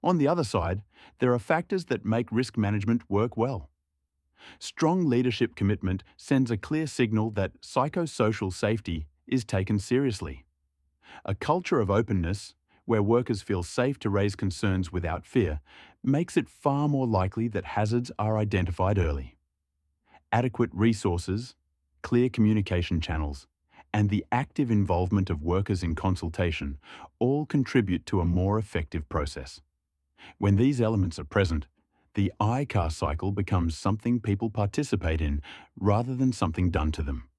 On the other side, there are factors that make risk management work well. Strong leadership commitment sends a clear signal that psychosocial safety is taken seriously. A culture of openness, where workers feel safe to raise concerns without fear, makes it far more likely that hazards are identified early. Adequate resources, clear communication channels, and the active involvement of workers in consultation all contribute to a more effective process. When these elements are present, the ICAR cycle becomes something people participate in rather than something done to them.